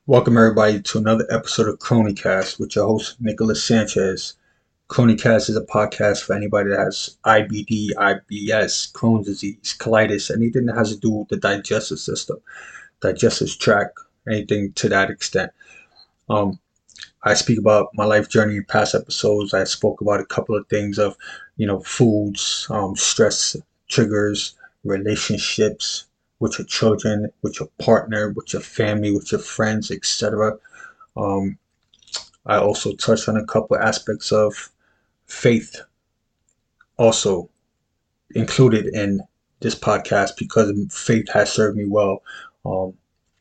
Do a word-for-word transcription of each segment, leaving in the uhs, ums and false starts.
Welcome everybody to another episode of Chronicast with your host Nicholas Sanchez. Chronicast is a podcast for anybody that has I B D, I B S, Crohn's disease, colitis, anything that has to do with the digestive system, digestive tract, anything to that extent. Um, I speak about my life journey in past episodes. I spoke about a couple of things of, you know, foods, um, stress triggers, relationships with your children, with your partner, with your family, with your friends, et cetera. Um, I also touched on a couple of aspects of faith, also included in this podcast because faith has served me well. Um,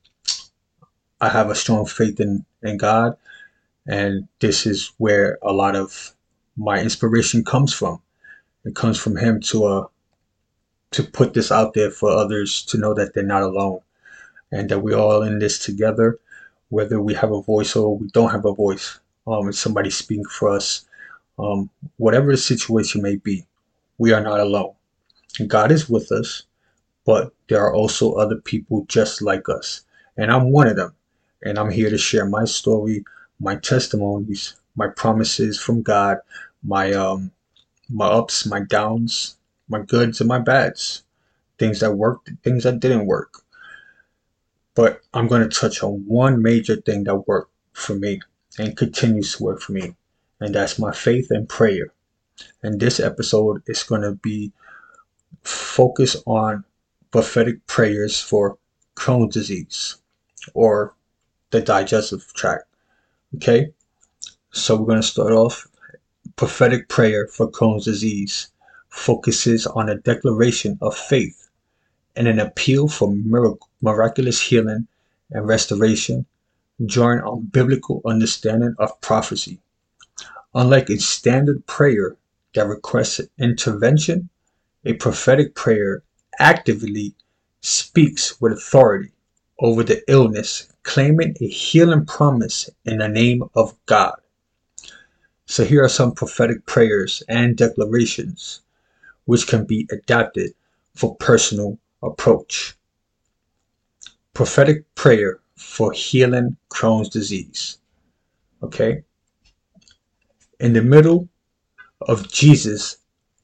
I have a strong faith in, in God, and this is where a lot of my inspiration comes from. It comes from Him to uh, to put this out there for others to know that they're not alone and that we're all in this together, whether we have a voice or we don't have a voice. Um, and somebody speaking for us. Um, whatever the situation may be, we are not alone. God is with us, but there are also other people just like us. And I'm one of them. And I'm here to share my story, my testimonies, my promises from God, my um my ups, my downs, my goods and my bads, things that worked, things that didn't work. But I'm going to touch on one major thing that worked for me and continues to work for me, and that's my faith and prayer. And this episode is going to be focused on prophetic prayers for Crohn's disease or the digestive tract. Okay, so we're going to start off. Prophetic prayer for Crohn's disease focuses on a declaration of faith and an appeal for mirac- miraculous healing and restoration, drawing on biblical understanding of prophecy. Unlike a standard prayer that requests intervention, a prophetic prayer actively speaks with authority over the illness, claiming a healing promise in the name of God. So here are some prophetic prayers and declarations which can be adapted for personal approach. Prophetic prayer for healing Crohn's disease. Okay? In the middle of Jesus,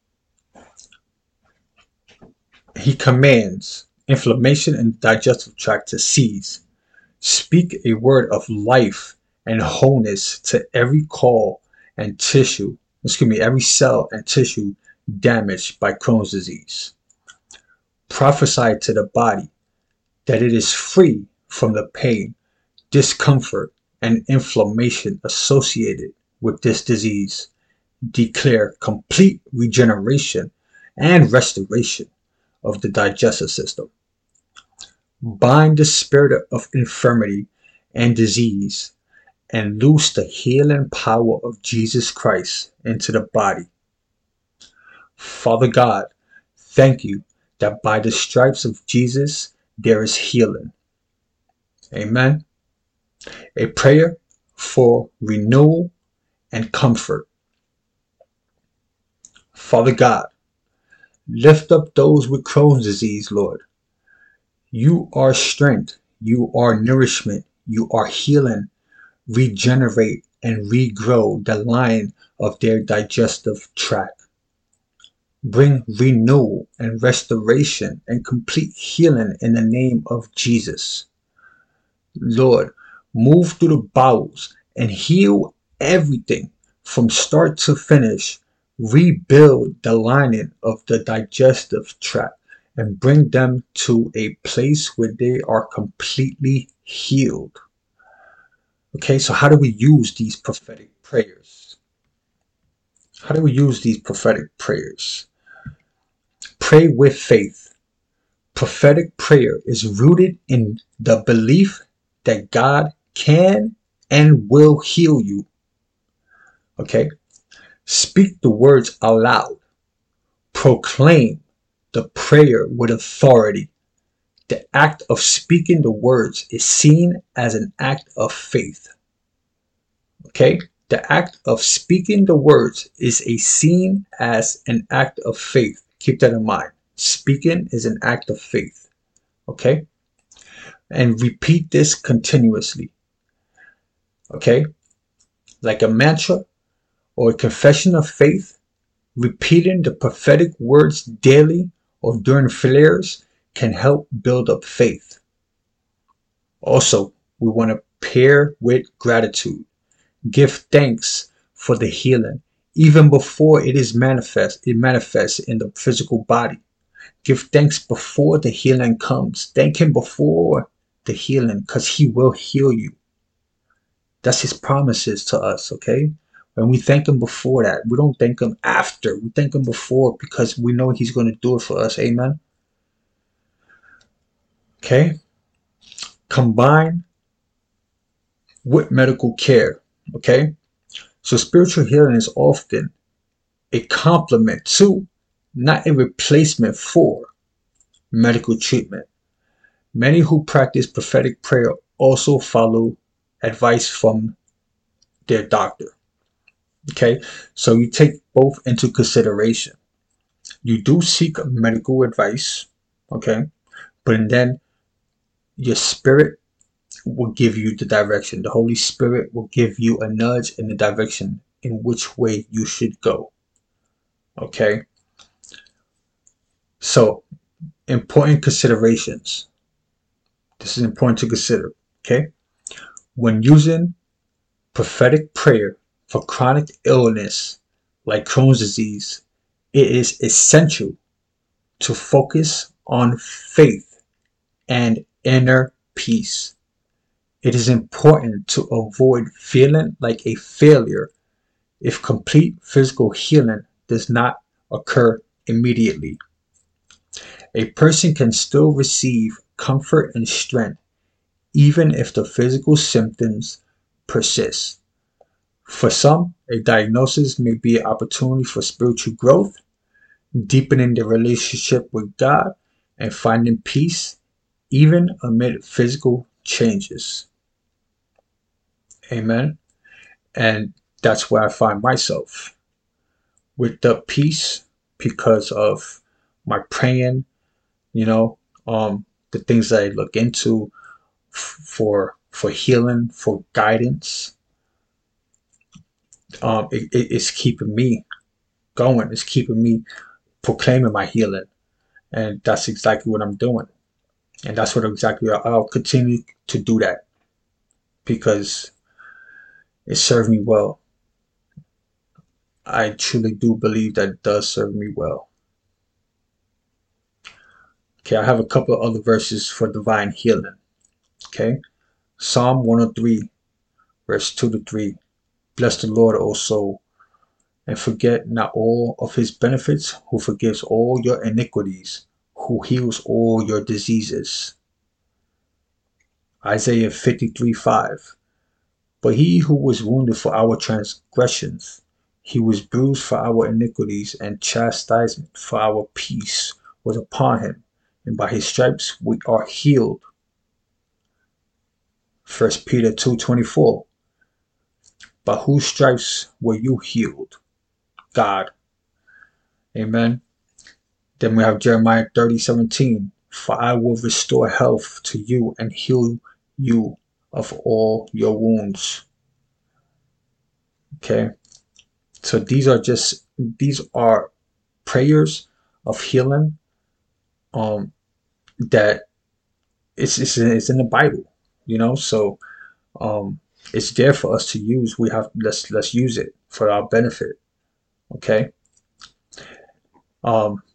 He commands inflammation in the digestive tract to cease. Speak a word of life and wholeness to every cell and tissue, excuse me, every cell and tissue damaged by Crohn's disease. Prophesy to the body that it is free from the pain, discomfort, and inflammation associated with this disease. Declare complete regeneration and restoration of the digestive system. Bind the spirit of infirmity and disease and loose the healing power of Jesus Christ into the body. Father God, thank you that by the stripes of Jesus there is healing. Amen. A prayer for renewal and comfort. Father God, lift up those with Crohn's disease, Lord. You are strength. You are nourishment. You are healing. Regenerate and regrow the line of their digestive tract. Bring renewal and restoration and complete healing in the name of Jesus. Lord, move through the bowels and heal everything from start to finish. Rebuild the lining of the digestive tract and bring them to a place where they are completely healed. Okay, so how do we use these prophetic prayers? How do we use these prophetic prayers? Pray with faith. Prophetic prayer is rooted in the belief that God can and will heal you. Okay? Speak the words aloud. Proclaim the prayer with authority. The act of speaking the words is seen as an act of faith. Okay? The act of speaking the words is a seen as an act of faith. Keep that in mind. Speaking is an act of faith. Okay? And repeat this continuously. Okay? Like a mantra or a confession of faith, repeating the prophetic words daily or during flares can help build up faith. Also, we want to pair with gratitude. Give thanks for the healing, even before it is manifest. It manifests in the physical body. Give thanks before the healing comes. Thank Him before the healing, because He will heal you. That's His promises to us, okay? When we thank Him before that, we don't thank Him after. We thank Him before because we know He's going to do it for us. Amen? Okay? Combine with medical care, okay? So spiritual healing is often a complement to, not a replacement for, medical treatment. Many who practice prophetic prayer also follow advice from their doctor. Okay, so you take both into consideration. You do seek medical advice, okay, but then your spirit will give you the direction. The Holy Spirit will give you a nudge in the direction in which way you should go. Okay, so important considerations. This is important to consider. Okay, when using prophetic prayer for chronic illness like Crohn's disease, it is essential to focus on faith and inner peace. It is important to avoid feeling like a failure if complete physical healing does not occur immediately. A person can still receive comfort and strength even if the physical symptoms persist. For some, a diagnosis may be an opportunity for spiritual growth, deepening their relationship with God, and finding peace even amid physical changes. Amen. And that's where I find myself with the peace because of my praying, you know, um, the things that I look into f- for for healing, for guidance. Um, it, it, it's keeping me going. It's keeping me proclaiming my healing, and that's exactly what I'm doing. And that's what exactly I'll, I'll continue to do that because it served me well. I truly do believe that it does serve me well. Okay, I have a couple of other verses for divine healing. Okay, Psalm one oh three, verse two to three. Bless the Lord, O soul, and forget not all of His benefits, who forgives all your iniquities, who heals all your diseases. Isaiah fifty-three five. But He who was wounded for our transgressions, He was bruised for our iniquities, and chastisement for our peace was upon Him, and by His stripes we are healed. First Peter two twenty-four. By whose stripes were you healed? God. Amen. Then we have Jeremiah thirty seventeen. For I will restore health to you and heal you of all your wounds. Okay. So these are just these are prayers of healing um that it's it's, it's in the Bible, you know. So um it's there for us to use. We have let's let's use it for our benefit. Okay. Um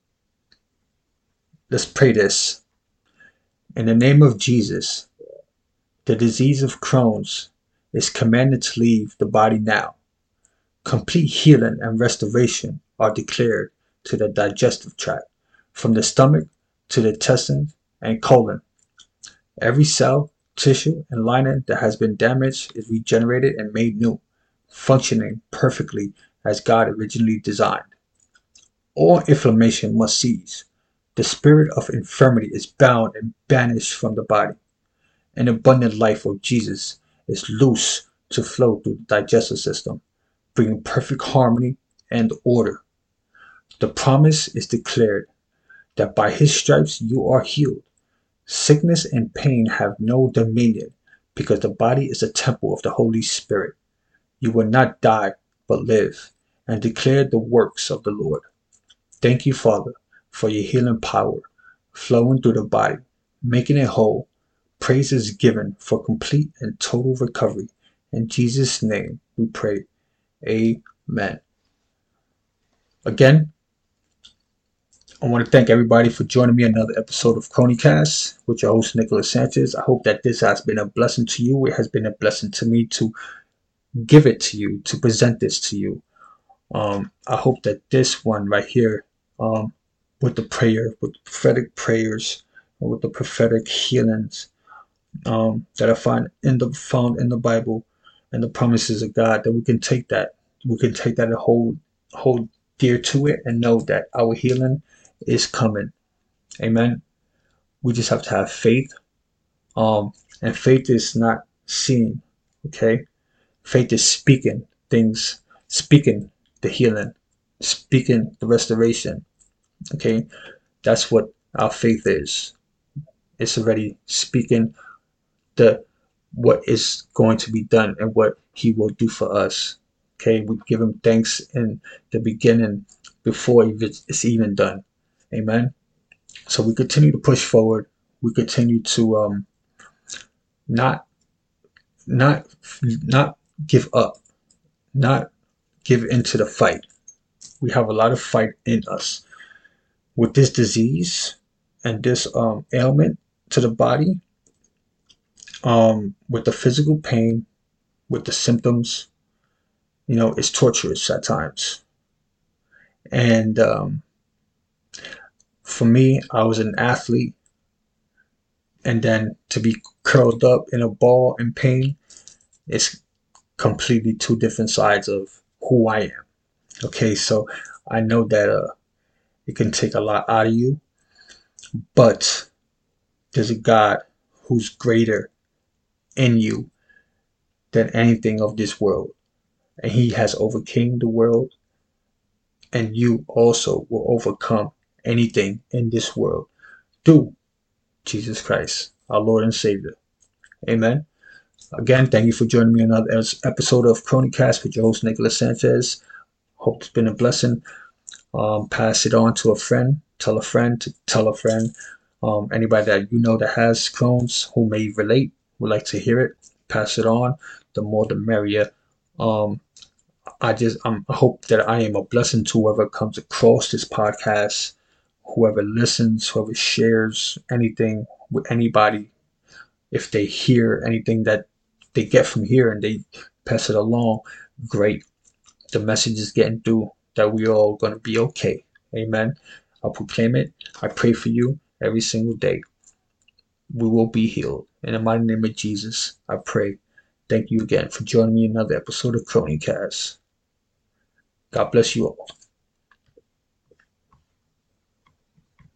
let's pray this. In the name of Jesus, the disease of Crohn's is commanded to leave the body now. Complete healing and restoration are declared to the digestive tract, from the stomach to the intestines and colon. Every cell, tissue, and lining that has been damaged is regenerated and made new, functioning perfectly as God originally designed. All inflammation must cease. The spirit of infirmity is bound and banished from the body. An abundant life of Jesus is loose to flow through the digestive system, bringing perfect harmony and order. The promise is declared that by His stripes you are healed. Sickness and pain have no dominion because the body is a temple of the Holy Spirit. You will not die, but live, and declare the works of the Lord. Thank you, Father, for your healing power flowing through the body, making it whole. Praise is given for complete and total recovery. In Jesus' name we pray. Amen. Again, I want to thank everybody for joining me in another episode of CronyCast with your host, Nicholas Sanchez. I hope that this has been a blessing to you. It has been a blessing to me to give it to you, to present this to you. Um, I hope that this one right here, um, with the prayer, with the prophetic prayers, and with the prophetic healings um, that I find in the found in the Bible and the promises of God, that we can take that, we can take that and hold hold dear to it, and know that our healing is coming. Amen. We just have to have faith. Um, and faith is not seeing. Okay, faith is speaking things, speaking the healing, speaking the restoration. Okay, that's what our faith is. It's already speaking the what is going to be done and what He will do for us. Okay, we give Him thanks in the beginning before it's even done. Amen. So we continue to push forward. We continue to um, not not not give up, not give into the fight. We have a lot of fight in us with this disease and this um, ailment to the body, um, with the physical pain, with the symptoms. You know, it's torturous at times. And um, for me, I was an athlete, and then to be curled up in a ball in pain, it's completely two different sides of who I am. Okay, so I know that uh, it can take a lot out of you, but there's a God who's greater in you than anything of this world, and He has overcame the world, and you also will overcome anything in this world through Jesus Christ, our Lord and Savior. Amen. Again, thank you for joining me on another episode of CronyCast with your host, Nicholas Sanchez. Hope it's been a blessing. Um, pass it on to a friend. Tell a friend to tell a friend. Um, anybody that you know that has Crohn's who may relate, would like to hear it, pass it on. The more the merrier. Um, I just um, I hope that I am a blessing to whoever comes across this podcast, whoever listens, whoever shares anything with anybody. If they hear anything that they get from here and they pass it along, great. The message is getting through that we all going to be okay. Amen. I'll proclaim it. I pray for you every single day. We will be healed. In the mighty name of Jesus, I pray. Thank you again for joining me in another episode of CronyCast. God bless you all.